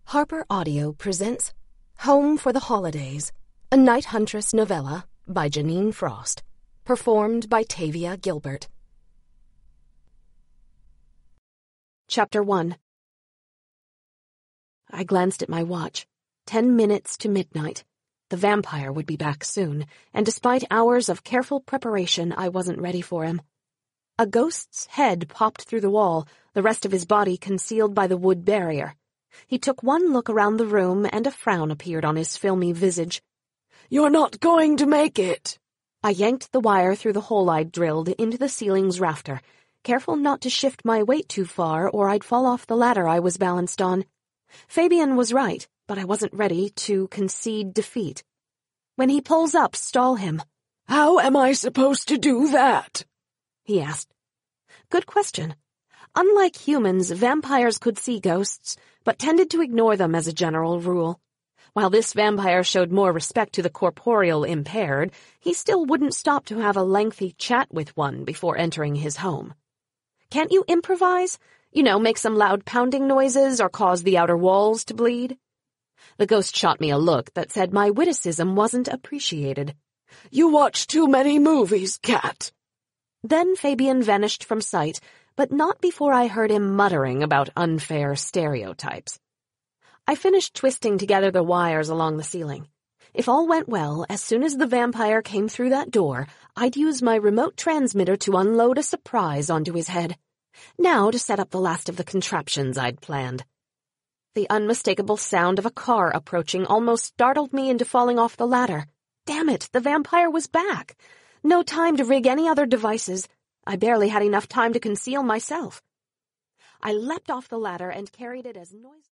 Harper Audio presents Home for the Holidays, a Night Huntress novella by Janine Frost, performed by Tavia Gilbert. Chapter 1. I glanced at my watch. 10 minutes to midnight. The vampire would be back soon, and despite hours of careful preparation, I wasn't ready for him. A ghost's head popped through the wall, the rest of his body concealed by the wood barrier. He took one look around the room, and a frown appeared on his filmy visage. "You're not going to make it." I yanked the wire through the hole I'd drilled into the ceiling's rafter, careful not to shift my weight too far or I'd fall off the ladder I was balanced on. Fabian was right, but I wasn't ready to concede defeat. "When he pulls up, stall him." "How am I supposed to do that?" he asked. Good question. Unlike humans, vampires could see ghosts, but tended to ignore them as a general rule. While this vampire showed more respect to the corporeal impaired, he still wouldn't stop to have a lengthy chat with one before entering his home. "Can't you improvise? Make some loud pounding noises or cause the outer walls to bleed?" The ghost shot me a look that said my witticism wasn't appreciated. "You watch too many movies, Cat." Then Fabian vanished from sight, but not before I heard him muttering about unfair stereotypes. I finished twisting together the wires along the ceiling. If all went well, as soon as the vampire came through that door, I'd use my remote transmitter to unload a surprise onto his head. Now to set up the last of the contraptions I'd planned. The unmistakable sound of a car approaching almost startled me into falling off the ladder. Damn it, the vampire was back. No time to rig any other devices. I barely had enough time to conceal myself. I leapt off the ladder and carried it as noiselessly.